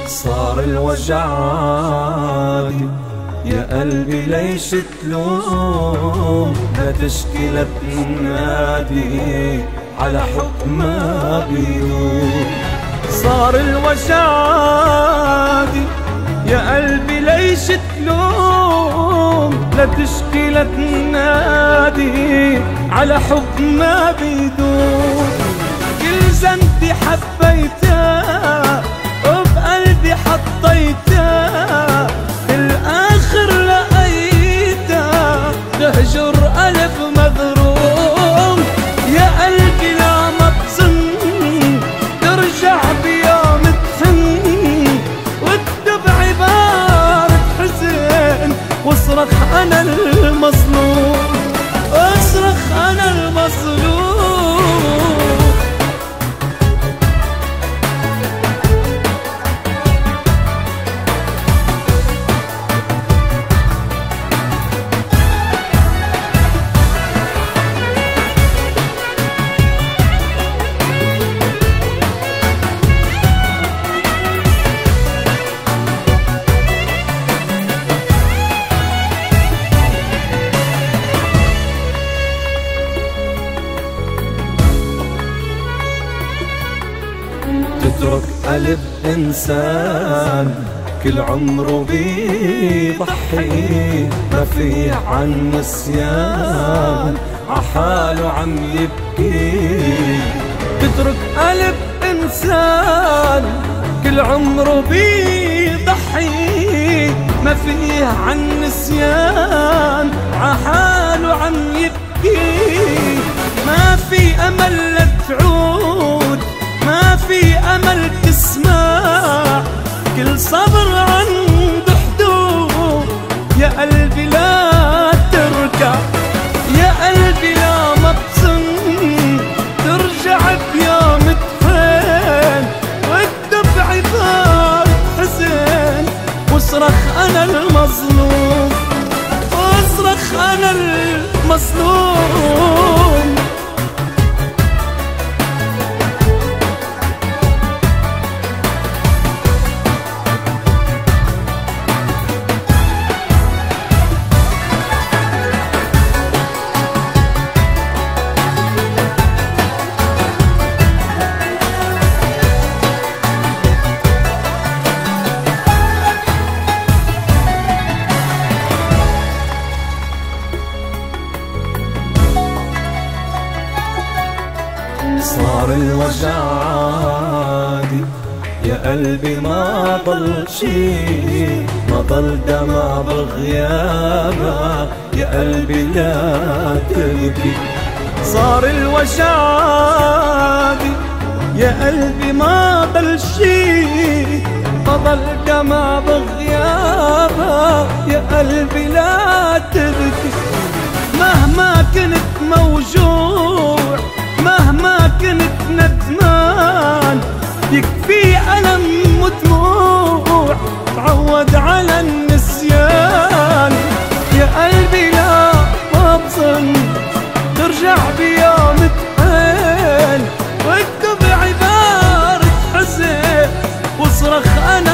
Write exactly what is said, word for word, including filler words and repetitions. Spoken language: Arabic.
صار الوجع عادي يا قلبي ليش تلوم، لا تشكي لا تنادي على حب ما بيدوم. صار الوجع عادي يا قلبي ليش تلوم، لا تشكي لا تنادي على حب ما بيدوم. كل ذنبي حبيتها وبقلبي حطيتها، الآخر لقيتها تهجر قلب مغروم. يا قلبي لا ما بظن ترجع بيوم تحن، والدمع بارد حزن واصرخ أنا المظلوم، اصرخ أنا المظلوم. تترك قلب إنسان كل عمره بيضحي، ما في عن نسيان عحاله عم يبكي. تترك قلب إنسان كل عمره بيضحي، ما في عن نسيان عحاله عم يبكي. ما في أمل لتعود، ما في أمل تسمع، كل صبر عنده حدود. يا قلبي لا تركع، يا قلبي لا ما بظن ترجع بيوم تحن، والدمع بارد حزن واصرخ أنا المظلوم، واصرخ أنا المظلوم. صار الوجع عادي يا قلبي ما ضل شي، ما ضل دمع بغيابها يا قلبي لا تبكي. صار الوجع عادي يا قلبي ما ضل شي، ما ضل دمع بغيابها يا قلبي لا تبكي. مهما كنت موجوع، مهما كنت ندمان، يكفي ألم ودموع تعود على النسيان. يا قلبي لا ما بظن ترجع بيوم تحن، والدمع بارد حزن واصرخ أنا